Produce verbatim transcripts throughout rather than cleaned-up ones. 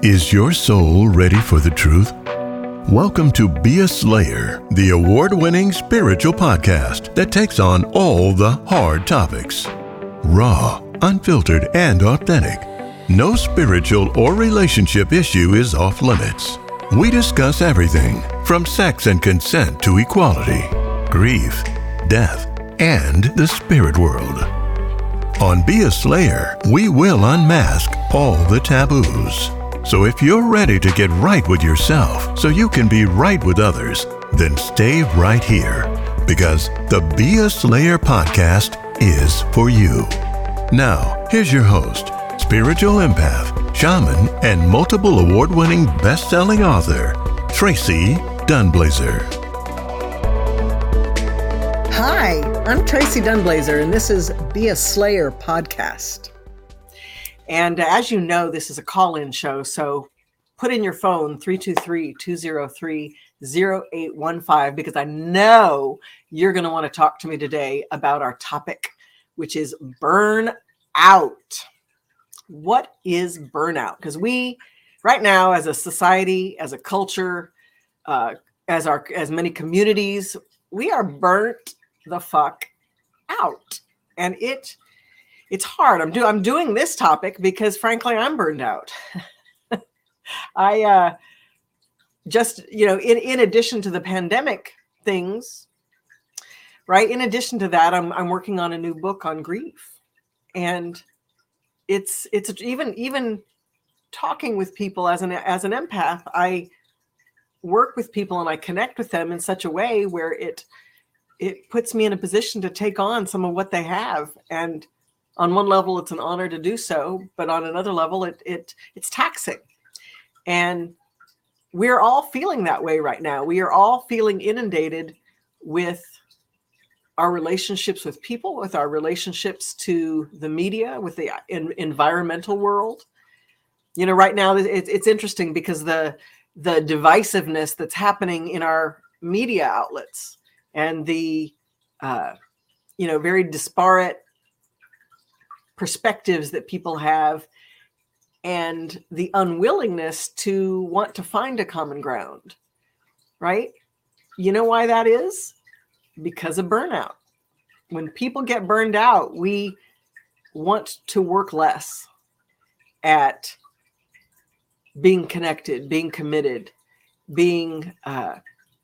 Is your soul ready for the truth? Welcome to Be a Slayer, the award-winning spiritual podcast that takes on all the hard topics. Raw, unfiltered, and authentic. No spiritual or relationship issue is off limits. We discuss everything from sex and consent to equality, grief, death, and the spirit world. On Be a Slayer, we will unmask all the taboos. So if you're ready to get right with yourself so you can be right with others, then stay right here because the Be a Slayer podcast is for you. Now, here's your host, spiritual empath, shaman, and multiple award-winning best-selling author, Tracy Dunblazer. Hi, I'm Tracy Dunblazer, and this is Be a Slayer podcast. And as you know, this is a call-in show, so put in your phone three two three, two zero three, zero eight one five because I know you're going to want to talk to me today about our topic, which is burnout. What is burnout? Because we, right now, as a society, as a culture, uh, as our as many communities, we are burnt the fuck out, and it. It's hard. I'm do I'm doing this topic because, frankly, I'm burned out. I uh, just, you know, in, in addition to the pandemic things, right? In addition to that, I'm I'm working on a new book on grief, and it's it's even even talking with people as an as an empath. I work with people and I connect with them in such a way where it it puts me in a position to take on some of what they have. And on one level, it's an honor to do so, but on another level, it it it's taxing. And we're all feeling that way right now. We are all feeling inundated with our relationships with people, with our relationships to the media, with the in, environmental world. You know, right now, it's it's interesting because the the divisiveness that's happening in our media outlets and the uh, you know very disparate perspectives that people have and the unwillingness to want to find a common ground, right? You know why that is? Because of burnout. When people get burned out, we want to work less at being connected, being committed, being uh,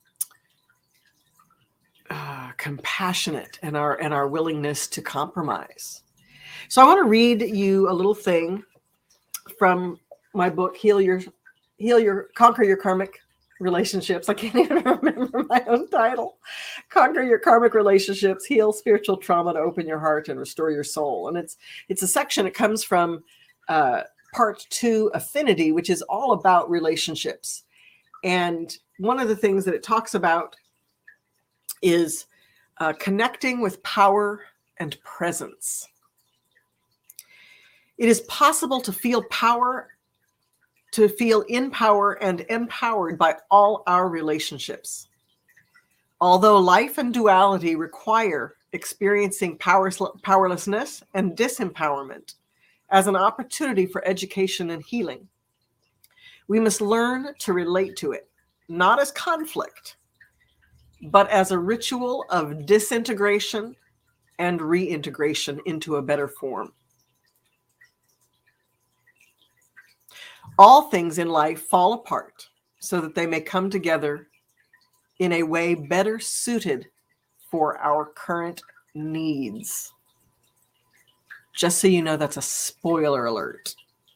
uh, compassionate, and our and our willingness to compromise. So I want to read you a little thing from my book, Heal Your, Heal Your, Conquer Your Karmic Relationships. I can't even remember my own title. Conquer Your Karmic Relationships, Heal Spiritual Trauma to Open Your Heart and Restore Your Soul. And it's it's a section, it comes from uh, part two, Affinity, which is all about relationships. And one of the things that it talks about is uh, connecting with power and presence. It is possible to feel power, to feel in power and empowered by all our relationships. Although life and duality require experiencing powerless, powerlessness and disempowerment as an opportunity for education and healing, we must learn to relate to it, not as conflict, but as a ritual of disintegration and reintegration into a better form. All things in life fall apart so that they may come together in a way better suited for our current needs. Just so you know, that's a spoiler alert.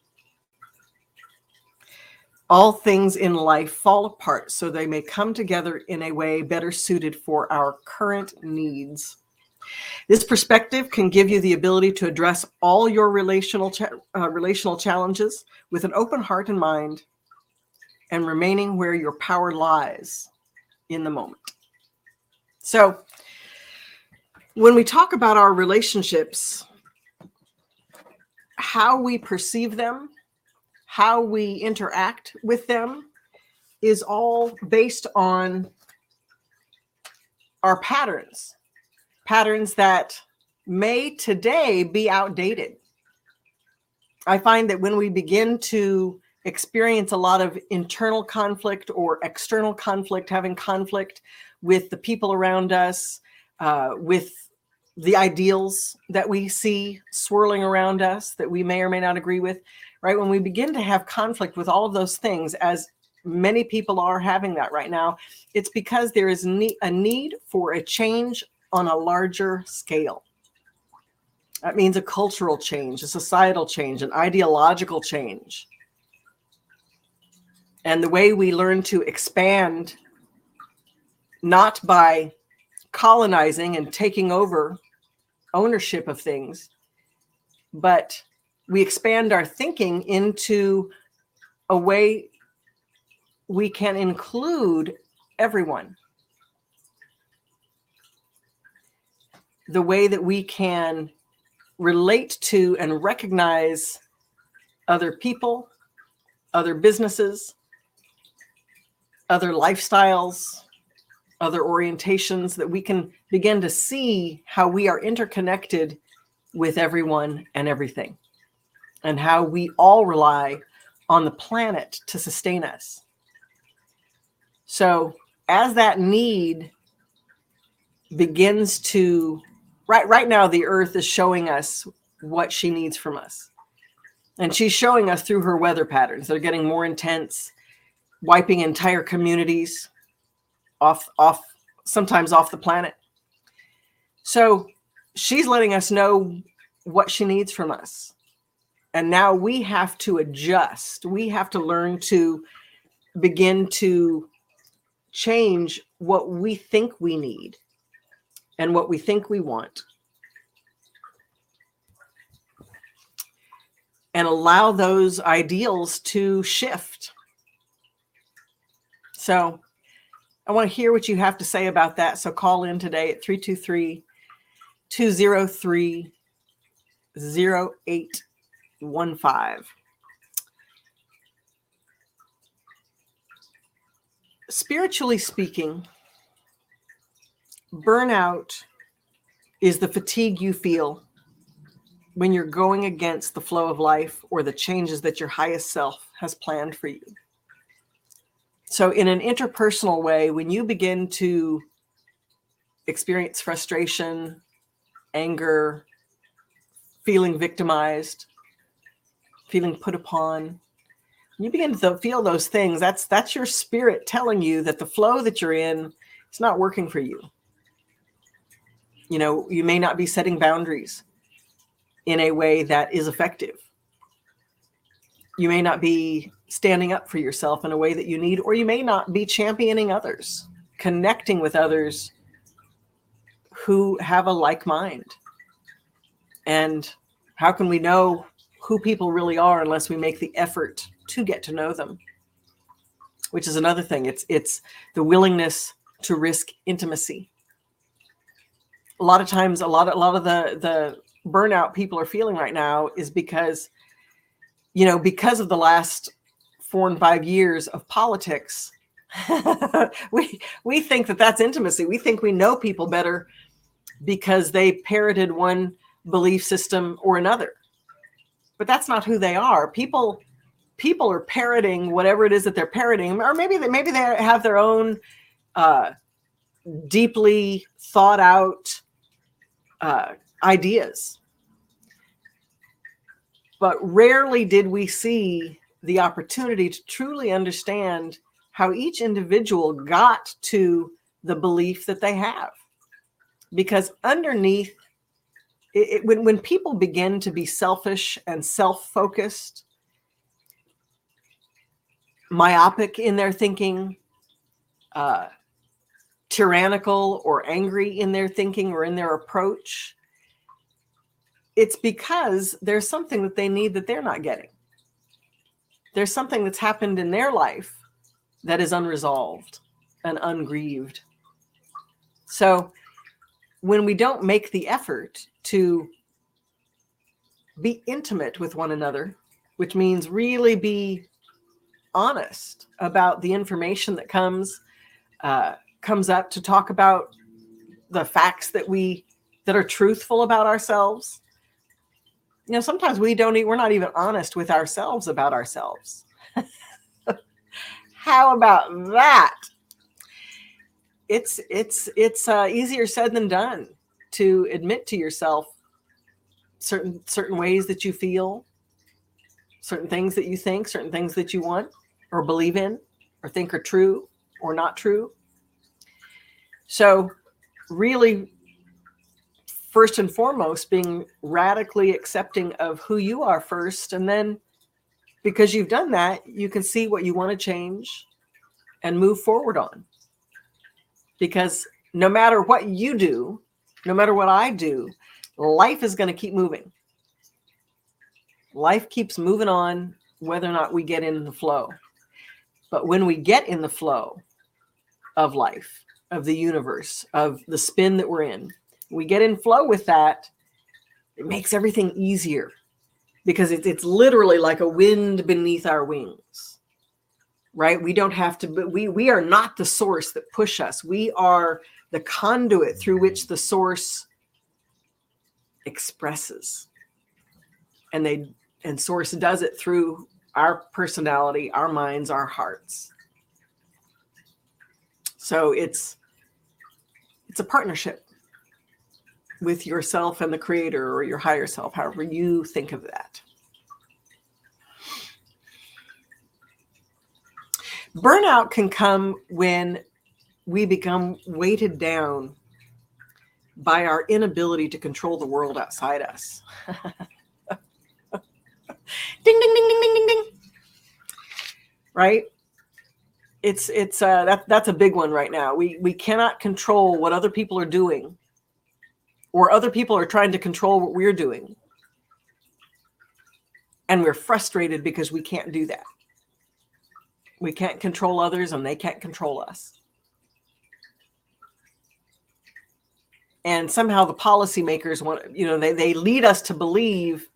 All things in life fall apart so they may come together in a way better suited for our current needs. This perspective can give you the ability to address all your relational cha- uh, relational challenges with an open heart and mind and remaining where your power lies in the moment. So when we talk about our relationships, how we perceive them, how we interact with them is all based on our patterns. Patterns that may today be outdated. I find that when we begin to experience a lot of internal conflict or external conflict, having conflict with the people around us, uh, with the ideals that we see swirling around us that we may or may not agree with, right? When we begin to have conflict with all of those things, as many people are having that right now, it's because there is ne- a need for a change on a larger scale. That means a cultural change, a societal change, an ideological change. And the way we learn to expand, not by colonizing and taking over ownership of things, but we expand our thinking into a way we can include everyone. The way that we can relate to and recognize other people, other businesses, other lifestyles, other orientations, that we can begin to see how we are interconnected with everyone and everything, and how we all rely on the planet to sustain us. So as that need begins to, right, right now, the earth is showing us what she needs from us. And she's showing us through her weather patterns. They're getting more intense, wiping entire communities off, off, sometimes off the planet. So she's letting us know what she needs from us. And now we have to adjust. We have to learn to begin to change what we think we need and what we think we want, and allow those ideals to shift. So I want to hear what you have to say about that. So call in today at three two three, two zero three, zero eight one five. Spiritually speaking, burnout is the fatigue you feel when you're going against the flow of life or the changes that your highest self has planned for you. So in an interpersonal way, when you begin to experience frustration, anger, feeling victimized, feeling put upon, when you begin to feel those things, that's that's your spirit telling you that the flow that you're in is not working for you. You know, you may not be setting boundaries in a way that is effective. You may not be standing up for yourself in a way that you need, or you may not be championing others, connecting with others who have a like mind. And how can we know who people really are unless we make the effort to get to know them? Which is another thing. It's it's the willingness to risk intimacy. A lot of times, a lot of, a lot of the, the burnout people are feeling right now is because, you know, because of the last four and five years of politics, we we think that that's intimacy. We think we know people better because they parroted one belief system or another. But that's not who they are. People people are parroting whatever it is that they're parroting, or maybe they maybe they have their own uh, deeply thought out uh, ideas. But rarely did we see the opportunity to truly understand how each individual got to the belief that they have. Because underneath, it, it, when, when people begin to be selfish and self-focused, myopic in their thinking, uh, tyrannical or angry in their thinking or in their approach, it's because there's something that they need that they're not getting. There's something that's happened in their life that is unresolved and ungrieved. So when we don't make the effort to be intimate with one another, which means really be honest about the information that comes uh, comes up, to talk about the facts that we that are truthful about ourselves. You know, sometimes we don't, we're not even honest with ourselves about ourselves. How about that? It's it's it's uh, easier said than done to admit to yourself certain certain ways that you feel, certain things that you think, certain things that you want or believe in or think are true or not true. So really, first and foremost, being radically accepting of who you are first. And then because you've done that, you can see what you want to change and move forward on. Because no matter what you do, no matter what I do, life is going to keep moving. Life keeps moving on, whether or not we get in the flow. But when we get in the flow of life, of the universe, of the spin that we're in, we get in flow with that, it makes everything easier because it's, it's literally like a wind beneath our wings, right? We don't have to, we, we are not the source that push us. We are the conduit through which the source expresses. And they, and source does it through our personality, our minds, our hearts. So it's, it's a partnership with yourself and the creator or your higher self, however you think of that. Burnout can come when we become weighted down by our inability to control the world outside us. Ding, ding, ding, ding, ding, ding, ding. Right? It's, it's, uh, that, that's a big one right now. We, we cannot control what other people are doing, or other people are trying to control what we're doing. And we're frustrated because we can't do that. We can't control others and they can't control us. And somehow the policymakers want, you know, they, they lead us to believe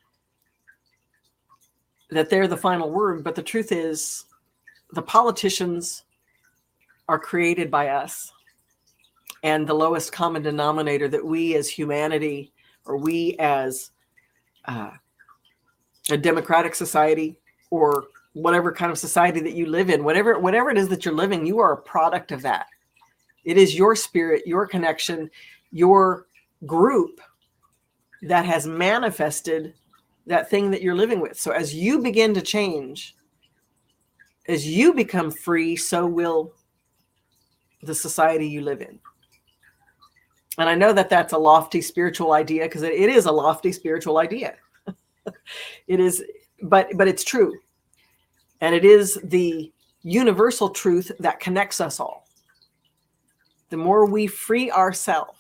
that they're the final word. But the truth is, the politicians are created by us. And the lowest common denominator that we as humanity, or we as uh, a democratic society, or whatever kind of society that you live in, whatever, whatever it is that you're living, you are a product of that. It is your spirit, your connection, your group that has manifested that thing that you're living with. So as you begin to change, as you become free, so will the society you live in. And I know that that's a lofty spiritual idea, because it, it is a lofty spiritual idea. It is, but, but it's true. And it is the universal truth that connects us all. The more we free ourselves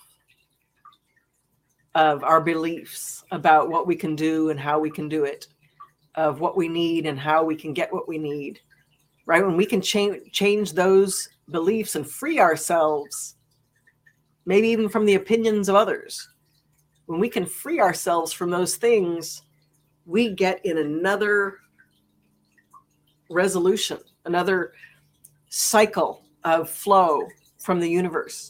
of our beliefs about what we can do and how we can do it, of what we need and how we can get what we need, right? When we can change, change those beliefs and free ourselves, maybe even from the opinions of others, when we can free ourselves from those things, we get in another resolution, another cycle of flow from the universe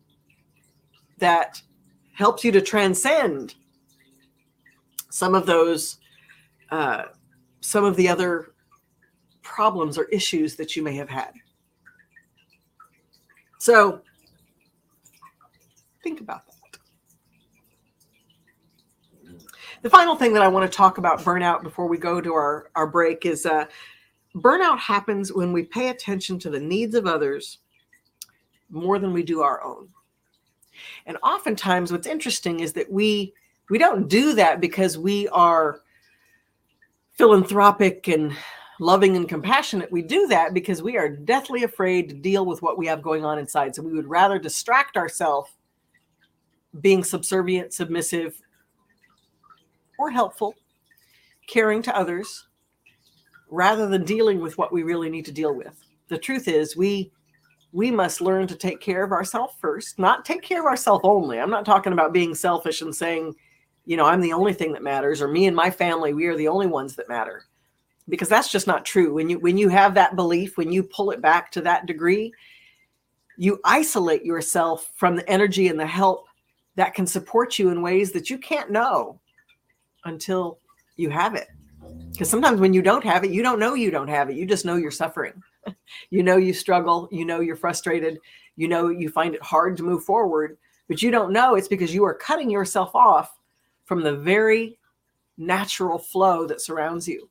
that helps you to transcend some of those, uh, some of the other problems or issues that you may have had. So think about that. The final thing that I want to talk about burnout before we go to our, our break is uh, burnout happens when we pay attention to the needs of others more than we do our own. And oftentimes what's interesting is that we we don't do that because we are philanthropic and loving and compassionate. We do that because we are deathly afraid to deal with what we have going on inside. So we would rather distract ourselves being subservient, submissive, or helpful, caring to others, rather than dealing with what we really need to deal with. The truth is, we we must learn to take care of ourselves first, not take care of ourselves only. I'm not talking about being selfish and saying, you know, I'm the only thing that matters, or me and my family, we are the only ones that matter. Because that's just not true. When you when you have that belief, when you pull it back to that degree, you isolate yourself from the energy and the help that can support you in ways that you can't know until you have it. Because sometimes when you don't have it, you don't know you don't have it. You just know you're suffering. You know you struggle. You know you're frustrated. You know you find it hard to move forward. But you don't know it's because you are cutting yourself off from the very natural flow that surrounds you.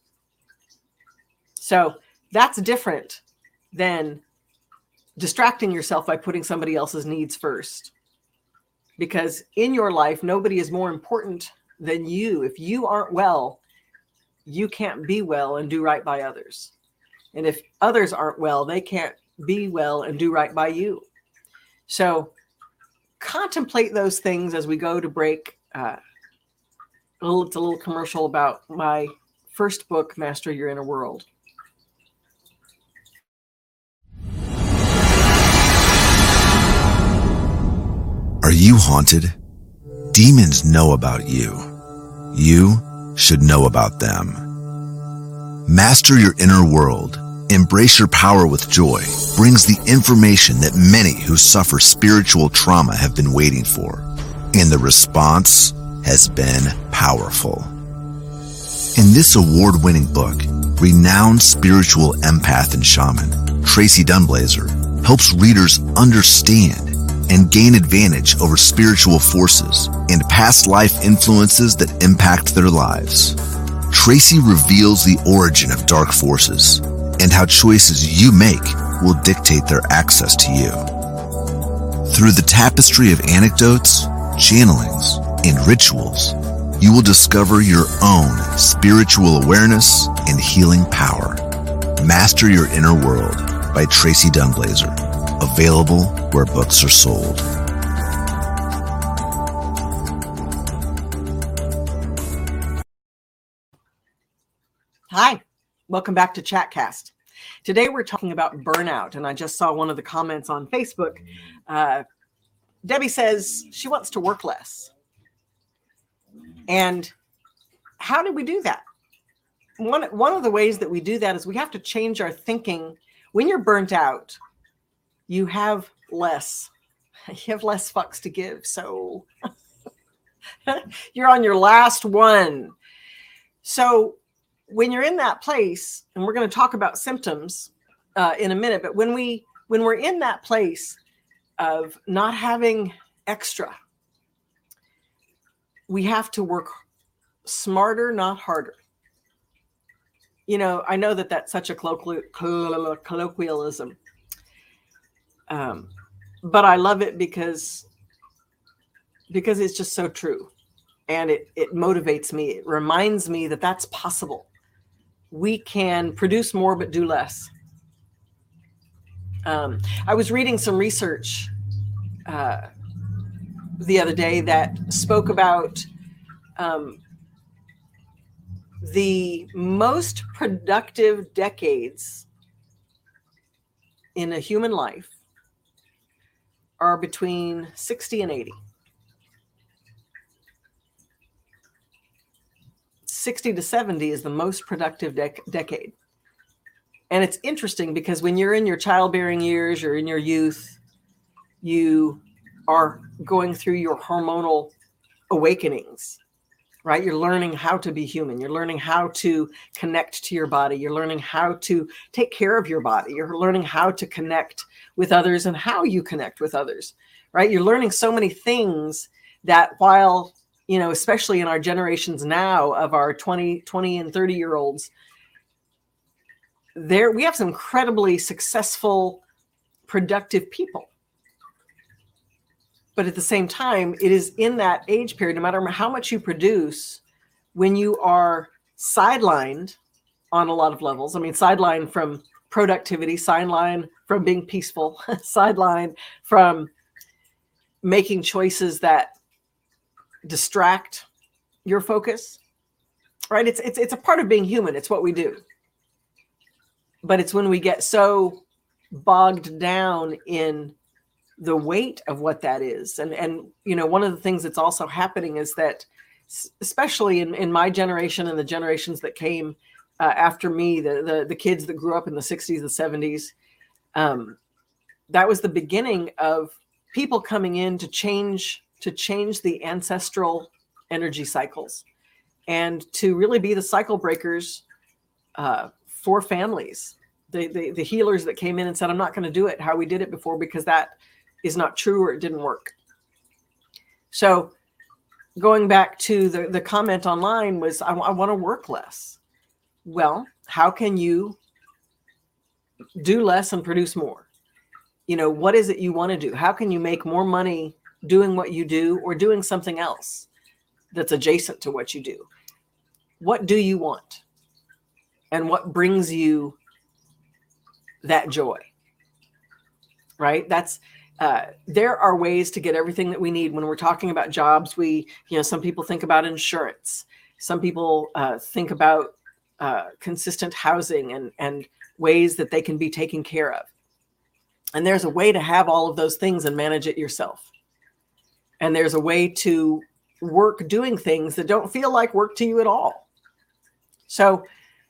So that's different than distracting yourself by putting somebody else's needs first. Because in your life, nobody is more important than you. If you aren't well, you can't be well and do right by others. And if others aren't well, they can't be well and do right by you. So contemplate those things as we go to break. Uh, a little, it's a little commercial about my first book, Master Your Inner World. Are you haunted? Demons know about you. You should know about them. Master Your Inner World, Embrace Your Power with Joy brings the information that many who suffer spiritual trauma have been waiting for. And the response has been powerful. In this award-winning book, renowned spiritual empath and shaman, Tracy Dunblazer, helps readers understand and gain advantage over spiritual forces and past life influences that impact their lives. Tracy reveals the origin of dark forces and how choices you make will dictate their access to you. Through the tapestry of anecdotes, channelings, and rituals, you will discover your own spiritual awareness and healing power. Master Your Inner World by Tracy Dunblazer. Available where books are sold. Hi, welcome back to Chatcast. Today we're talking about burnout, and I just saw one of the comments on Facebook. Uh, Debbie says she wants to work less. And how do we do that? One, one of the ways that we do that is we have to change our thinking. When you're burnt out, you have less. You have less fucks to give. So you're on your last one. So when you're in that place, and we're going to talk about symptoms uh, in a minute, but when we when we're in that place of not having extra, we have to work smarter, not harder. You know, I know that that's such a colloquial, colloquialism, um, but I love it because because it's just so true, and it it motivates me. It reminds me that that's possible. We can produce more but do less. Um, I was reading some research uh, the other day that spoke about um, the most productive decades in a human life are between sixty and eighty. sixty to seventy is the most productive dec- decade. And it's interesting because when you're in your childbearing years, you're in your youth, you are going through your hormonal awakenings, right? You're learning how to be human. You're learning how to connect to your body. You're learning how to take care of your body. You're learning how to connect with others and how you connect with others, right? You're learning so many things that while, you know, especially in our generations now of our twenty, twenty and thirty year olds, there we have some incredibly successful, productive people. But at the same time, it is in that age period, no matter how much you produce, when you are sidelined on a lot of levels. I mean, sidelined from productivity, sidelined from being peaceful, sidelined from making choices that distract your focus, right? It's it's it's a part of being human. It's what we do. But it's when we get so bogged down in the weight of what that is. And, and you know, one of the things that's also happening is that, especially in, in my generation and the generations that came uh, after me, the, the the kids that grew up in the sixties and seventies, um, that was the beginning of people coming in to change to change the ancestral energy cycles and to really be the cycle breakers uh, for families. The, the, the healers that came in and said, I'm not going to do it how we did it before because that is not true or it didn't work. So going back to the, the comment online was, I, I want to work less. Well, how can you do less and produce more? You know, what is it you want to do? How can you make more money doing what you do or doing something else that's adjacent to what you do? What do you want? And what brings you that joy? Right? That's, uh, there are ways to get everything that we need. When we're talking about jobs, we, you know, some people think about insurance. Some people uh, think about uh, consistent housing and, and ways that they can be taken care of. And there's a way to have all of those things and manage it yourself. And there's a way to work doing things that don't feel like work to you at all. So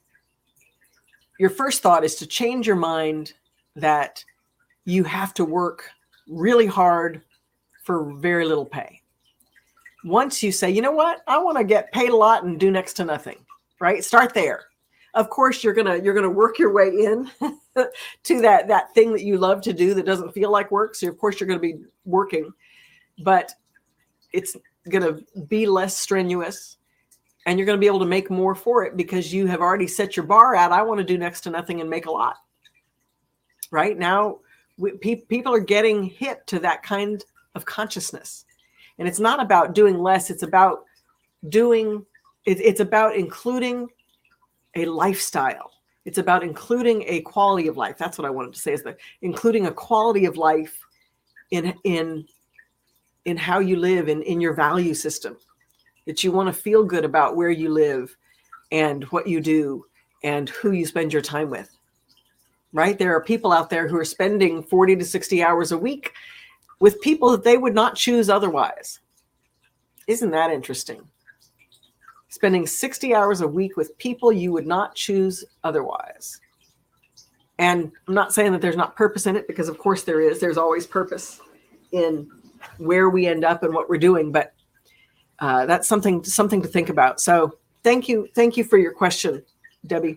your first thought is to change your mind that you have to work really hard for very little pay. Once you say, you know what, I want to get paid a lot and do next to nothing, right? Start there. Of course, you're gonna you're gonna work your way in to that that thing that you love to do that doesn't feel like work. So of course you're gonna be working, but it's gonna be less strenuous, and you're gonna be able to make more for it because you have already set your bar out. I want to do next to nothing and make a lot. Right now, we, pe- people are getting hit to that kind of consciousness, and it's not about doing less. It's about doing. It, it's about including a lifestyle. It's about including a quality of life. That's what I wanted to say, is that including a quality of life in in in how you live and in, in your value system, that you want to feel good about where you live and what you do and who you spend your time with. Right? There are people out there who are spending forty to sixty hours a week with people that they would not choose otherwise. Isn't that interesting? Spending sixty hours a week with people you would not choose otherwise. And I'm not saying that there's not purpose in it, because of course there is. There's always purpose in where we end up and what we're doing. But uh, that's something, something to think about. So thank you. Thank you for your question, Debbie.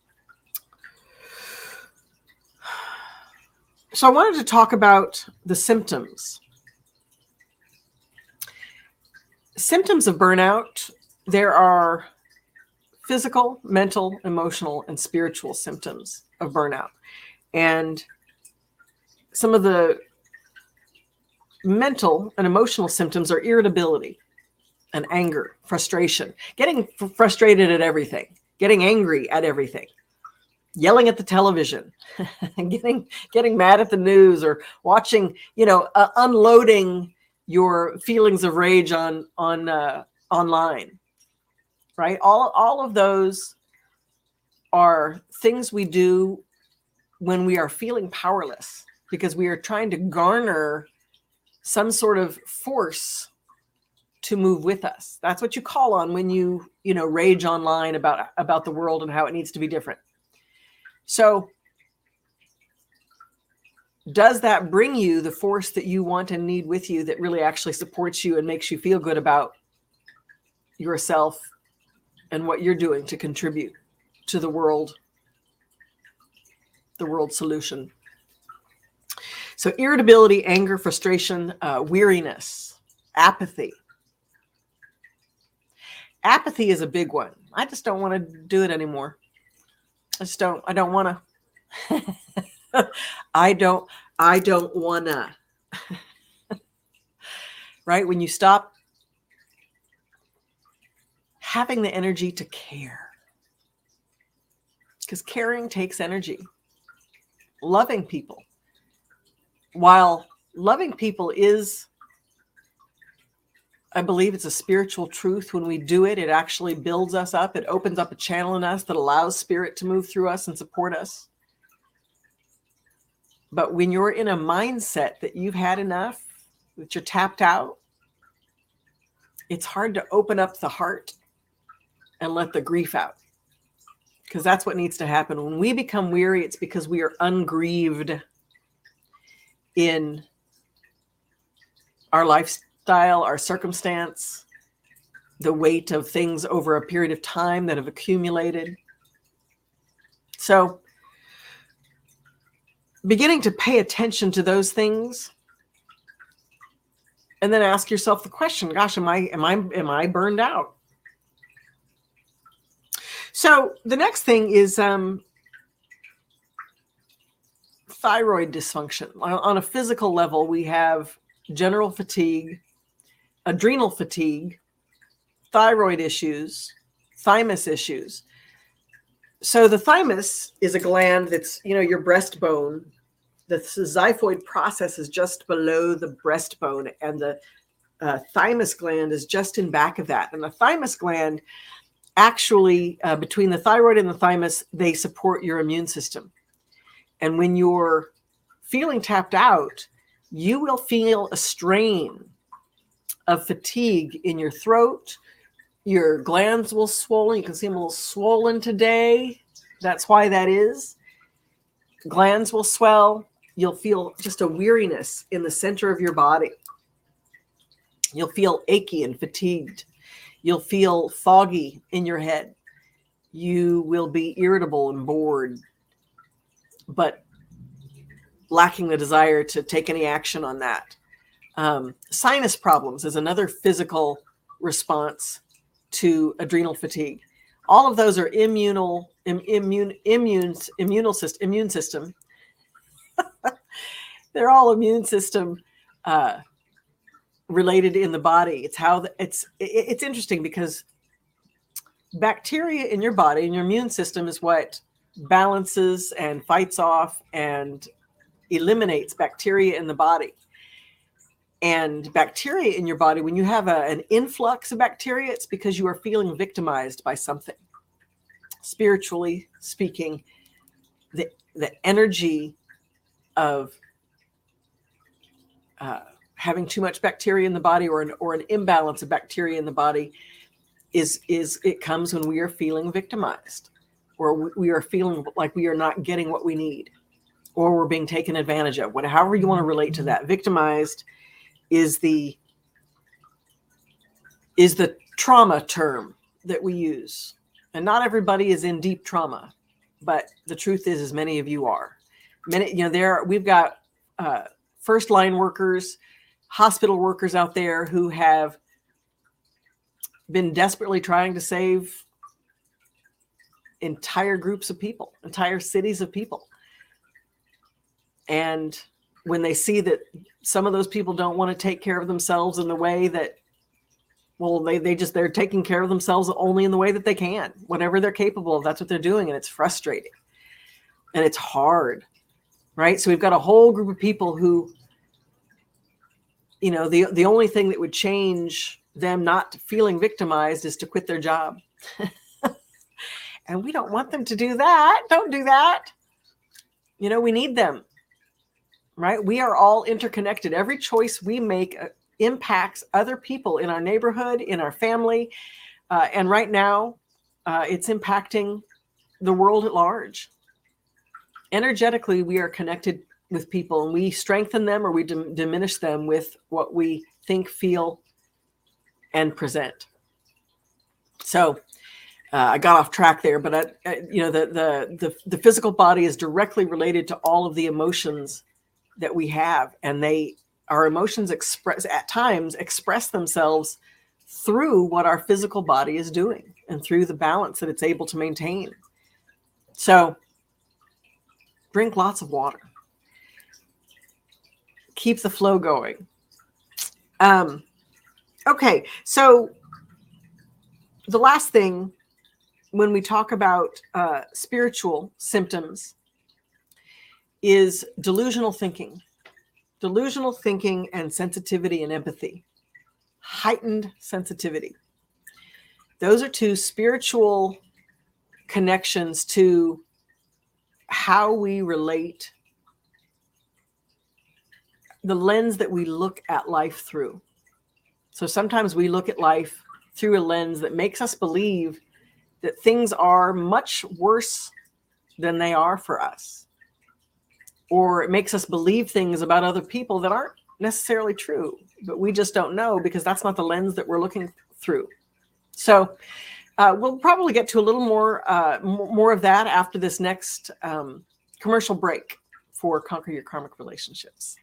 So I wanted to talk about the symptoms. Symptoms of burnout. There are physical, mental, emotional, and spiritual symptoms of burnout. And some of the mental and emotional symptoms are irritability and anger, frustration, getting frustrated at everything, getting angry at everything, yelling at the television, getting getting mad at the news, or watching, you know, uh, unloading your feelings of rage on on uh, online. Right? All, all of those are things we do when we are feeling powerless, because we are trying to garner some sort of force to move with us. That's what you call on when you, you know, rage online about, about the world and how it needs to be different. So does that bring you the force that you want and need with you that really actually supports you and makes you feel good about yourself and what you're doing to contribute to the world, the world solution? So irritability, anger, frustration, uh, weariness, apathy. Apathy is a big one. I just don't want to do it anymore. I just don't, I don't want to. I don't, I don't want to. Right? When you stop having the energy to care, because caring takes energy. Loving people, while loving people is, I believe it's a spiritual truth. When we do it, it actually builds us up. It opens up a channel in us that allows spirit to move through us and support us. But when you're in a mindset that you've had enough, that you're tapped out, it's hard to open up the heart and let the grief out, because that's what needs to happen. When we become weary, it's because we are ungrieved in our lifestyle, our circumstance, the weight of things over a period of time that have accumulated. So beginning to pay attention to those things, and then ask yourself the question, gosh, am I, am I, am I burned out? So the next thing is um, thyroid dysfunction. On, on a physical level, we have general fatigue, adrenal fatigue, thyroid issues, thymus issues. So the thymus is a gland that's, you know, your breastbone. The xiphoid process is just below the breastbone, and the uh, thymus gland is just in back of that. And the thymus gland, actually, uh, between the thyroid and the thymus, they support your immune system. And when you're feeling tapped out, you will feel a strain of fatigue in your throat. Your glands will swollen. You can see them a little swollen today. That's why that is. Glands will swell. You'll feel just a weariness in the center of your body. You'll feel achy and fatigued. You'll feel foggy in your head. You will be irritable and bored, but lacking the desire to take any action on that. Um, sinus problems is another physical response to adrenal fatigue. All of those are immunal, im, immune, immune, immunal system, immune system. They're all immune system uh, related in the body. It's how the, it's it, it's interesting because bacteria in your body and your immune system is what balances and fights off and eliminates bacteria in the body. And bacteria in your body, when you have a, an influx of bacteria, it's because you are feeling victimized by something. Spiritually speaking, the the energy of uh, having too much bacteria in the body, or an or an imbalance of bacteria in the body, is is it comes when we are feeling victimized, or we are feeling like we are not getting what we need, or we're being taken advantage of. Whatever, however you want to relate to that, victimized is the is the trauma term that we use. And not everybody is in deep trauma, but the truth is, as many of you are. Many, you know, there we've got uh, first line workers, hospital workers out there who have been desperately trying to save entire groups of people, entire cities of people. And when they see that some of those people don't want to take care of themselves in the way that, well, they, they just, they're taking care of themselves only in the way that they can, whatever they're capable of, that's what they're doing. And it's frustrating and it's hard, right? So we've got a whole group of people who, you know, the, the only thing that would change them not feeling victimized is to quit their job. And we don't want them to do that. Don't do that. You know, we need them. Right? We are all interconnected. Every choice we make uh, impacts other people in our neighborhood, in our family. Uh, and right now, uh, it's impacting the world at large. Energetically, we are connected with people, and we strengthen them or we dim- diminish them with what we think, feel, and present. So uh, I got off track there, but I, I, you know, the, the the the physical body is directly related to all of the emotions that we have, and they, our emotions express at times express themselves through what our physical body is doing and through the balance that it's able to maintain. So drink lots of water, keep the flow going. Um, okay. So the last thing when we talk about uh, spiritual symptoms is delusional thinking. Delusional thinking and sensitivity and empathy. Heightened sensitivity. Those are two spiritual connections to how we relate, the lens that we look at life through. So sometimes we look at life through a lens that makes us believe that things are much worse than they are for us. Or it makes us believe things about other people that aren't necessarily true, but we just don't know because that's not the lens that we're looking through. So uh, we'll probably get to a little more, uh, m- more of that after this next um, commercial break for Conquer Your Karmic Relationships.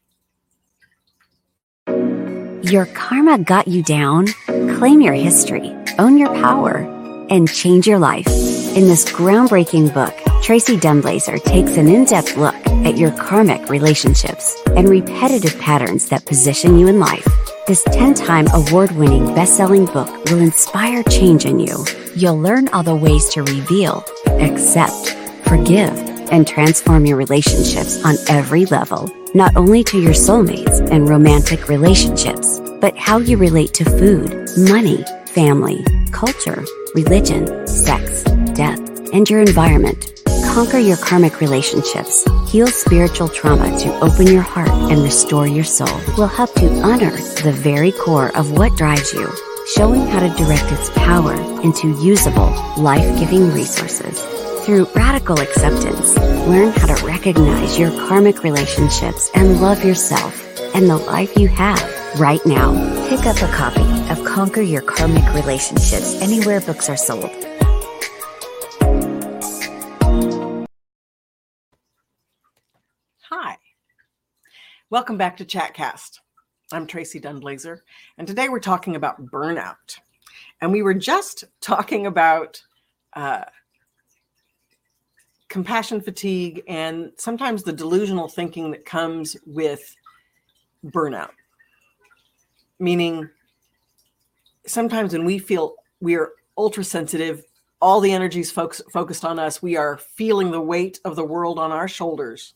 Your karma got you down? Claim your history, own your power, and change your life. In this groundbreaking book, Tracy Dunblazer takes an in-depth look at your karmic relationships and repetitive patterns that position you in life. This ten-time award-winning best-selling book will inspire change in you. You'll learn all the ways to reveal, accept, forgive, and transform your relationships on every level, not only to your soulmates and romantic relationships, but how you relate to food, money, family, culture, religion, sex, death, and your environment. Conquer your karmic relationships, heal spiritual trauma to open your heart and restore your soul. Will help to honor the very core of what drives you, showing how to direct its power into usable, life-giving resources. Through radical acceptance, learn how to recognize your karmic relationships and love yourself and the life you have right now. Pick up a copy of Conquer Your Karmic Relationships anywhere books are sold. Hi. Welcome back to Chatcast. I'm Tracy Dunblazer, and today we're talking about burnout. And we were just talking about uh, compassion fatigue and sometimes the delusional thinking that comes with burnout. Meaning, sometimes when we feel we are ultra sensitive, all the energy is focus, focused on us, we are feeling the weight of the world on our shoulders.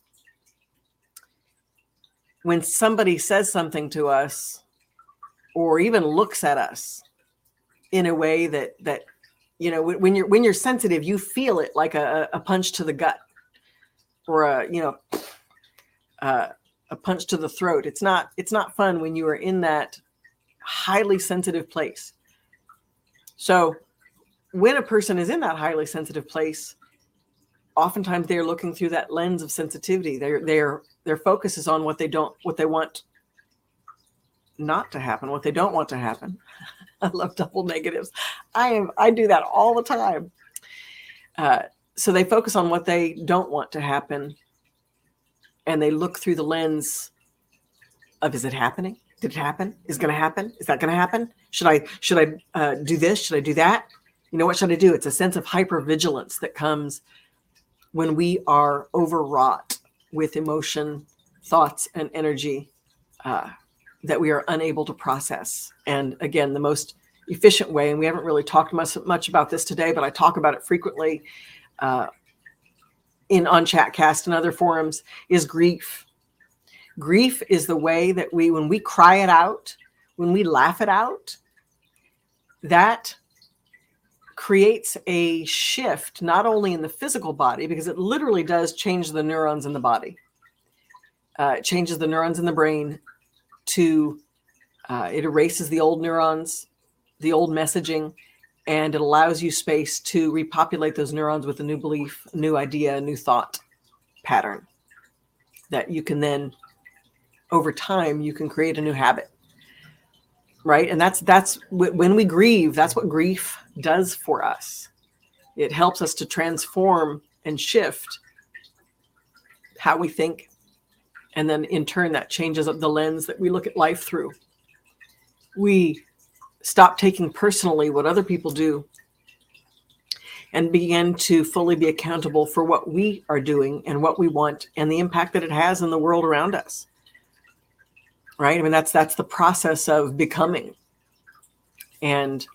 When somebody says something to us or even looks at us in a way that, that you know, when you're when you're sensitive, you feel it like a, a punch to the gut or a, you know, uh, a punch to the throat. It's not it's not fun when you are in that highly sensitive place. So when a person is in that highly sensitive place, oftentimes they're looking through that lens of sensitivity. They're they're Their focus is on what they don't, what they want not to happen, what they don't want to happen. I love double negatives. I am, I do that all the time. Uh, so they focus on what they don't want to happen, and they look through the lens of, is it happening? Did it happen? Is it going to happen? Is that going to happen? Should I, should I uh, do this? Should I do that? You know, what should I do? It's a sense of hypervigilance that comes when we are overwrought with emotion, thoughts, and energy uh, that we are unable to process. And again, the most efficient way, and we haven't really talked much, much about this today, but I talk about it frequently uh, in on Chatcast and other forums, is grief. Grief is the way that we, when we cry it out, when we laugh it out, that creates a shift, not only in the physical body, because it literally does change the neurons in the body. Uh, it changes the neurons in the brain to, uh, it erases the old neurons, the old messaging, and it allows you space to repopulate those neurons with a new belief, a new idea, a new thought pattern that you can then, over time, you can create a new habit. Right. And that's that's when we grieve, that's what grief does for us. It helps us to transform and shift how we think. And then in turn, that changes the lens that we look at life through. We stop taking personally what other people do and begin to fully be accountable for what we are doing and what we want and the impact that it has in the world around us. Right? I mean, that's that's the process of becoming. And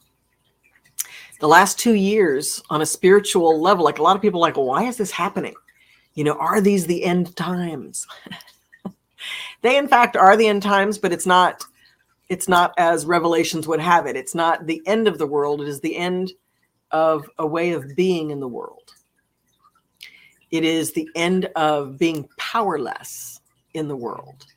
the last two years on a spiritual level, like a lot of people are like, well, why is this happening? You know, are these the end times? They, in fact, are the end times, but it's not, it's not as Revelations would have it. It's not the end of the world. It is the end of a way of being in the world. It is the end of being powerless in the world.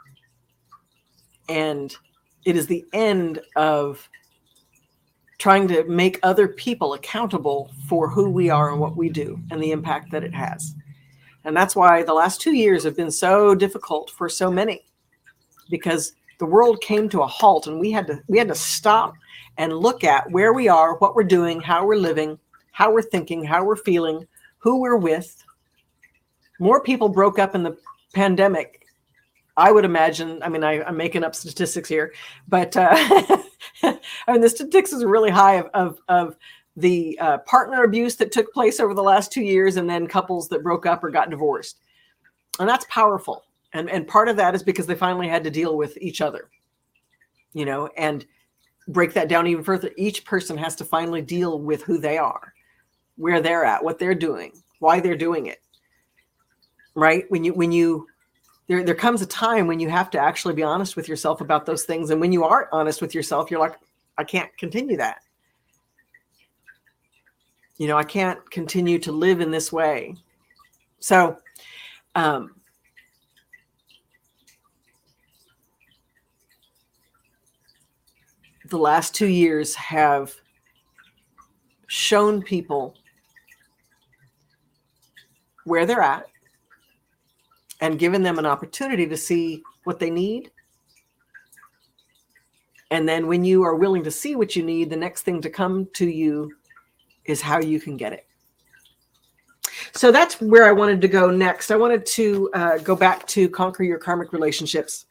And it is the end of trying to make other people accountable for who we are and what we do and the impact that it has. And that's why the last two years have been so difficult for so many, because the world came to a halt, and we had to we had to stop and look at where we are, what we're doing, how we're living, how we're thinking, how we're feeling, who we're with. More people broke up in the pandemic, I would imagine. I mean, I, I'm making up statistics here, but uh, I mean, the statistics is really high of of, of the uh, partner abuse that took place over the last two years, and then couples that broke up or got divorced. And that's powerful. And, and part of that is because they finally had to deal with each other, you know, and break that down even further. Each person has to finally deal with who they are, where they're at, what they're doing, why they're doing it. Right? When you, when you, there, there comes a time when you have to actually be honest with yourself about those things. And when you are honest with yourself, you're like, I can't continue that. You know, I can't continue to live in this way. So, um, the last two years have shown people where they're at and given them an opportunity to see what they need. And then when you are willing to see what you need, the next thing to come to you is how you can get it. So that's where I wanted to go next. I wanted to uh, go back to conquer your karmic relationships.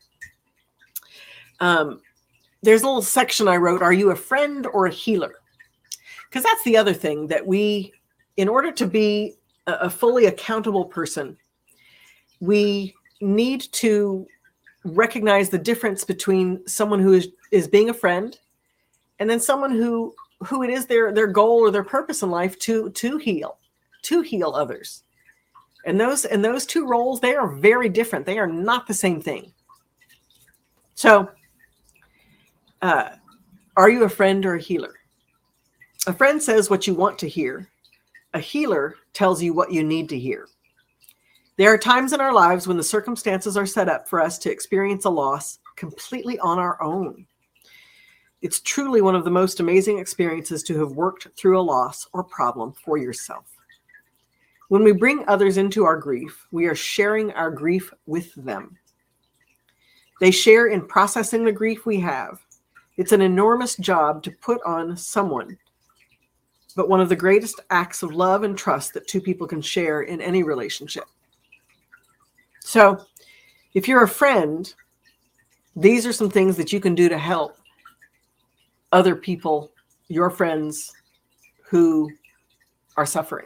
Um, There's a little section I wrote, are you a friend or a healer? Because that's the other thing that we, in order to be a, a fully accountable person, we need to recognize the difference between someone who is, is being a friend and then someone who, who it is their, their goal or their purpose in life to, to heal, to heal others. And those, and those two roles, they are very different. They are not the same thing. So, Uh, are you a friend or a healer? A friend says what you want to hear. A healer tells you what you need to hear. There are times in our lives when the circumstances are set up for us to experience a loss completely on our own. It's truly one of the most amazing experiences to have worked through a loss or problem for yourself. When we bring others into our grief, we are sharing our grief with them. They share in processing the grief we have. It's an enormous job to put on someone, but one of the greatest acts of love and trust that two people can share in any relationship. So if you're a friend, these are some things that you can do to help other people, your friends who are suffering.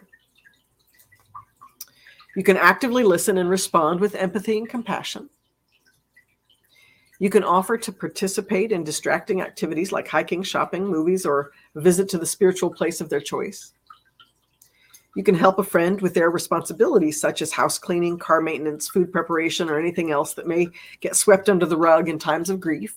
You can actively listen and respond with empathy and compassion. You can offer to participate in distracting activities like hiking, shopping, movies, or a visit to the spiritual place of their choice. You can help a friend with their responsibilities, such as house cleaning, car maintenance, food preparation, or anything else that may get swept under the rug in times of grief.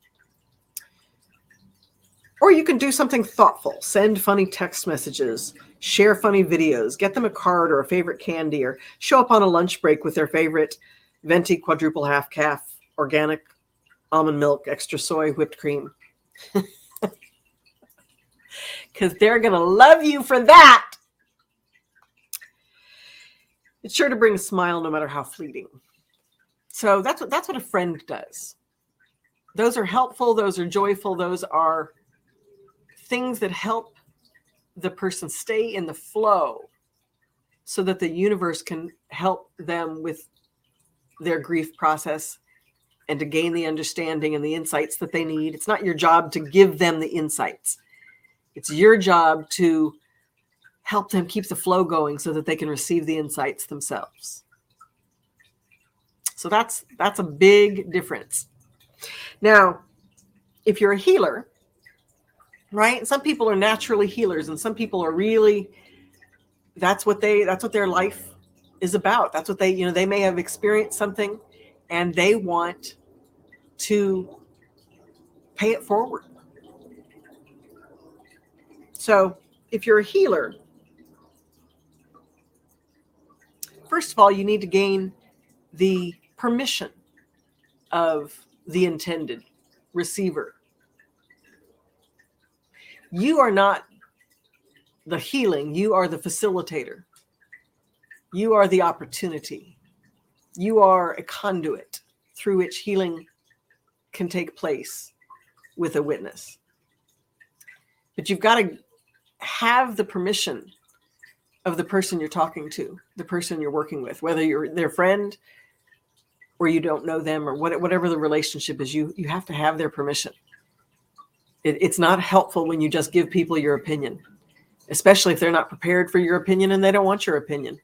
Or you can do something thoughtful, send funny text messages, share funny videos, get them a card or a favorite candy, or show up on a lunch break with their favorite venti quadruple half calf, organic almond milk, extra soy, whipped cream. Because they're going to love you for that. It's sure to bring a smile no matter how fleeting. So that's what, that's what a friend does. Those are helpful. Those are joyful. Those are things that help the person stay in the flow so that the universe can help them with their grief process and to gain the understanding and the insights that they need. It's not your job to give them the insights. It's your job to help them keep the flow going so that they can receive the insights themselves. So that's, that's a big difference. Now, if you're a healer, right? Some people are naturally healers and some people are really, that's what they, that's what their life is about. That's what they, you know, they may have experienced something and they want to pay it forward. So if you're a healer, first of all, you need to gain the permission of the intended receiver. You are not the healing. You are the facilitator. You are the opportunity. You are a conduit through which healing can take place with a witness. But you've got to have the permission of the person you're talking to, the person you're working with, whether you're their friend or you don't know them or what, whatever the relationship is, you, you have to have their permission. It, it's not helpful when you just give people your opinion, especially if they're not prepared for your opinion and they don't want your opinion.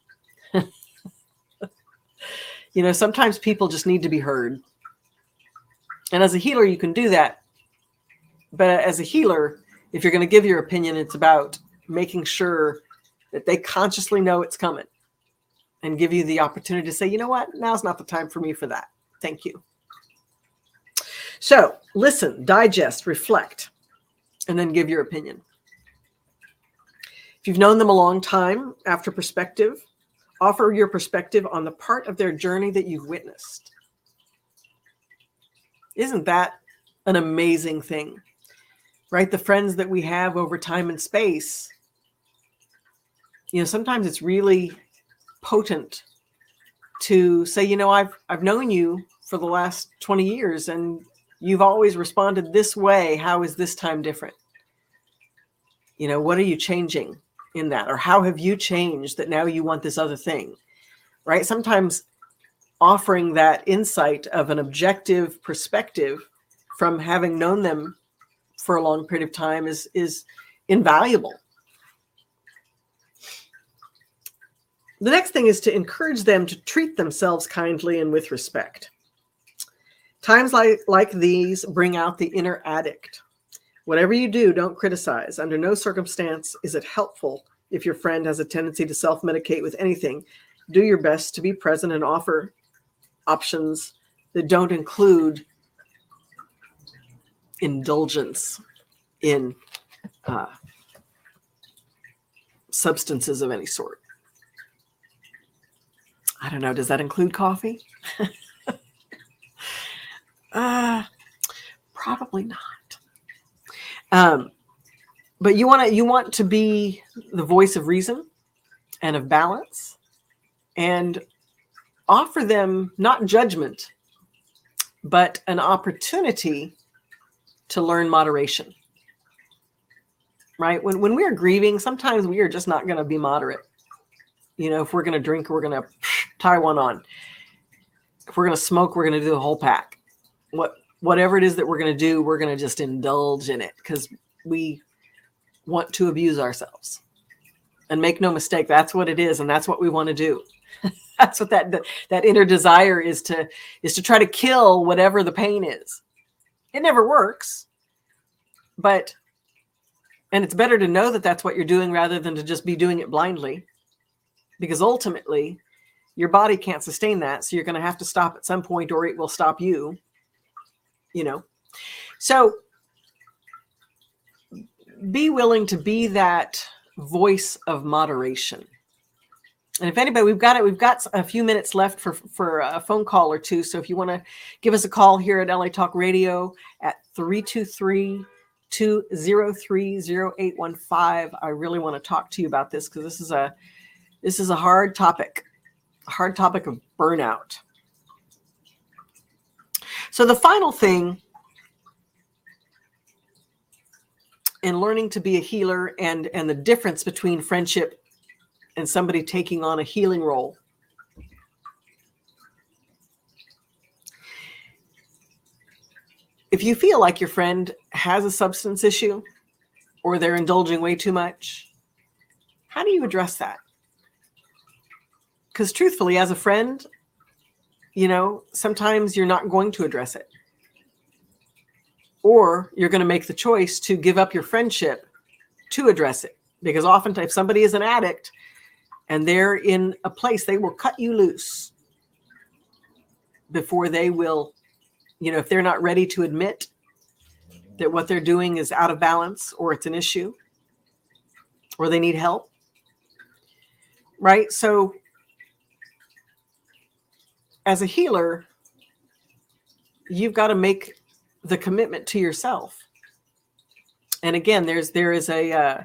You know, sometimes people just need to be heard. And as a healer, you can do that. But as a healer, if you're going to give your opinion, it's about making sure that they consciously know it's coming and give you the opportunity to say, you know what, now's not the time for me for that. Thank you. So listen, digest, reflect, and then give your opinion. If you've known them a long time, after perspective, offer your perspective on the part of their journey that you've witnessed. Isn't that an amazing thing? Right? The friends that we have over time and space, you know, sometimes it's really potent to say, you know, I've I've known you for the last twenty years and you've always responded this way. How is this time different? You know, what are you changing in that? Or how have you changed that now you want this other thing? Right? Sometimes offering that insight of an objective perspective from having known them for a long period of time is, is invaluable. The next thing is to encourage them to treat themselves kindly and with respect. Times like, like these bring out the inner addict. Whatever you do, don't criticize. Under no circumstance is it helpful if your friend has a tendency to self-medicate with anything. Do your best to be present and offer options that don't include indulgence in uh, substances of any sort. I don't know. Does that include coffee? uh, probably not. Um, but you want to you want to be the voice of reason and of balance, and offer them not judgment, but an opportunity to learn moderation. Right? When when we are grieving, sometimes we are just not going to be moderate. You know, if we're going to drink, we're going to tie one on. If we're going to smoke, we're going to do the whole pack. What whatever it is that we're going to do, we're going to just indulge in it because we want to abuse ourselves. And make no mistake, that's what it is, and that's what we want to do. That's what that that inner desire is to is to try to kill whatever the pain is. It never works, but and it's better to know that that's what you're doing rather than to just be doing it blindly, because ultimately your body can't sustain that. So you're going to have to stop at some point, or it will stop you. You know, so be willing to be that voice of moderation. And if anybody, we've got it, we've got a few minutes left for, for a phone call or two. So if you want to give us a call here at L A Talk Radio at three two three, two zero three, zero eight one five, I really want to talk to you about this because this is a, this is a hard topic, a hard topic of burnout. So the final thing in learning to be a healer and, and the difference between friendship and somebody taking on a healing role. If you feel like your friend has a substance issue or they're indulging way too much, how do you address that? Because truthfully, as a friend, you know, sometimes you're not going to address it. Or you're going to make the choice to give up your friendship to address it. Because oftentimes if somebody is an addict and they're in a place, they will cut you loose before they will, you know, if they're not ready to admit that what they're doing is out of balance or it's an issue or they need help. Right? So as a healer, you've got to make the commitment to yourself. And again, there's there is a uh,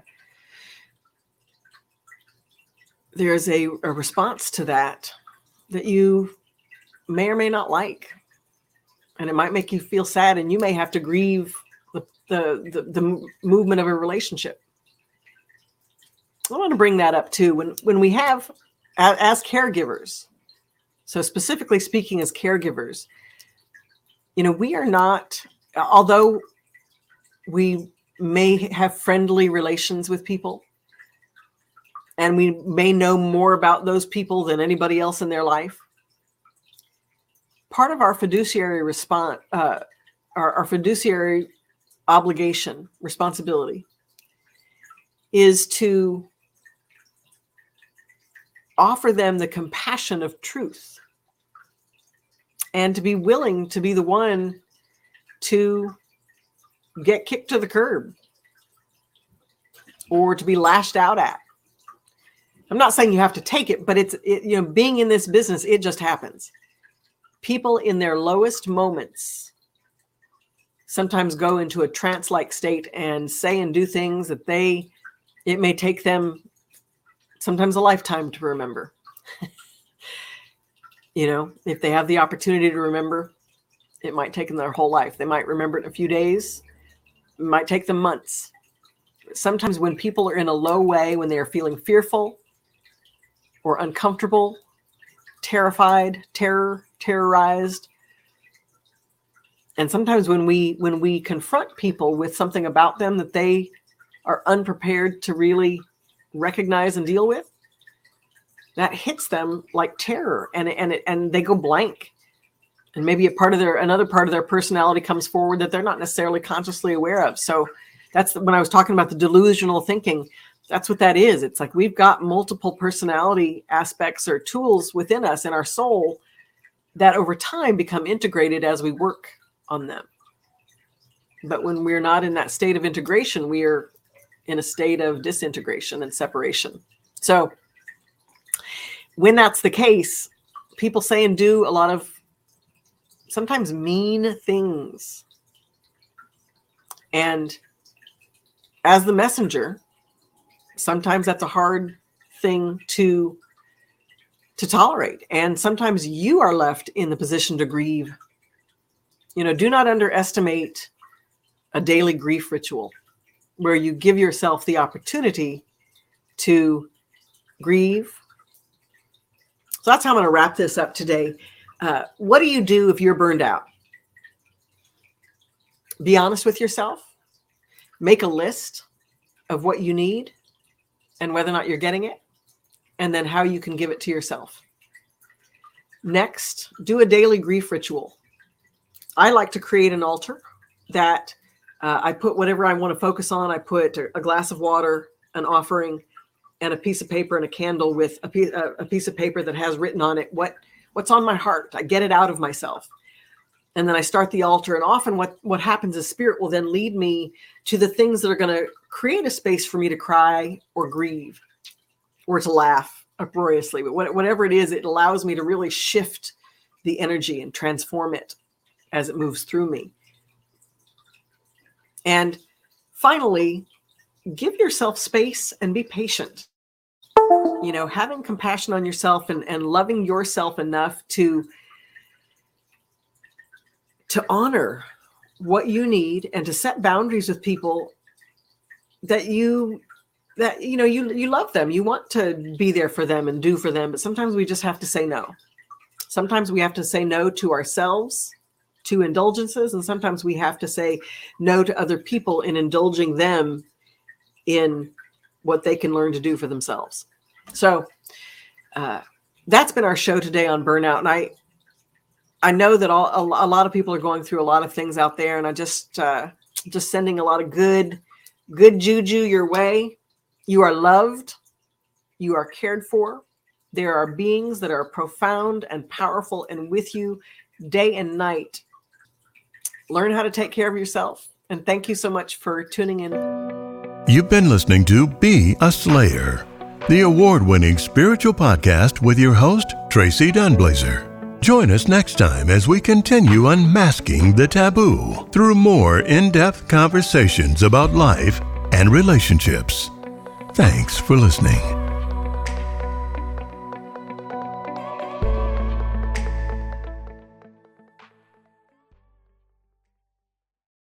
there is a, a response to that that you may or may not like. and it might make you feel sad, and you may have to grieve the, the, the, the movement of a relationship. I want to bring that up too. When, when we have, as, as caregivers, so specifically speaking as caregivers, you know, we are not, although we may have friendly relations with people, and we may know more about those people than anybody else in their life, part of our fiduciary response, uh, our, our fiduciary obligation, responsibility, is to offer them the compassion of truth and to be willing to be the one to get kicked to the curb or to be lashed out at. I'm not saying you have to take it, but it's, it, you know, being in this business, it just happens. People in their lowest moments sometimes go into a trance-like state and say and do things that they, it may take them sometimes a lifetime to remember. You know, if they have the opportunity to remember, it might take them their whole life. They might remember it in a few days. It might take them months. Sometimes when people are in a low way, when they are feeling fearful or uncomfortable, terrified, terror, terrorized, and sometimes when we when we confront people with something about them that they are unprepared to really recognize and deal with, that hits them like terror, and and it, and they go blank, and maybe a part of their another part of their personality comes forward that they're not necessarily consciously aware of. So that's the, when I was talking about the delusional thinking, that's what that is. It's like we've got multiple personality aspects or tools within us in our soul that over time become integrated as we work on them. But when we're not in that state of integration, we are in a state of disintegration and separation. So when that's the case, people say and do a lot of sometimes mean things. And as the messenger, sometimes that's a hard thing to, to tolerate. And sometimes you are left in the position to grieve. You know, do not underestimate a daily grief ritual where you give yourself the opportunity to grieve. So that's how I'm going to wrap this up today. Uh, what do you do if you're burned out? Be honest with yourself. Make a list of what you need and whether or not you're getting it, and then how you can give it to yourself. Next, do a daily grief ritual. I like to create an altar that uh, I put whatever I want to focus on. I put a, a glass of water, an offering, and a piece of paper and a candle with a piece, a, a piece of paper that has written on it what, what's on my heart. I get it out of myself. And then I start the altar. And often what, what happens is spirit will then lead me to the things that are going to create a space for me to cry or grieve or to laugh uproariously. But whatever it is, it allows me to really shift the energy and transform it as it moves through me. And finally, give yourself space and be patient. You know, having compassion on yourself and, and loving yourself enough to, to honor what you need and to set boundaries with people that you, that, you know, you, you love them. You want to be there for them and do for them. But sometimes we just have to say no. Sometimes we have to say no to ourselves, to indulgences. And sometimes we have to say no to other people in indulging them in what they can learn to do for themselves. So uh, that's been our show today on burnout. And I, I know that all, a, a lot of people are going through a lot of things out there, and I just, uh, just sending a lot of good, good juju your way. You are loved. You are cared for. There are beings that are profound and powerful and with you day and night. Learn how to take care of yourself. And thank you so much for tuning in. You've been listening to Be a Slayer, the award-winning spiritual podcast with your host, Tracy Dunblazer. Join us next time as we continue unmasking the taboo through more in-depth conversations about life and relationships. Thanks for listening.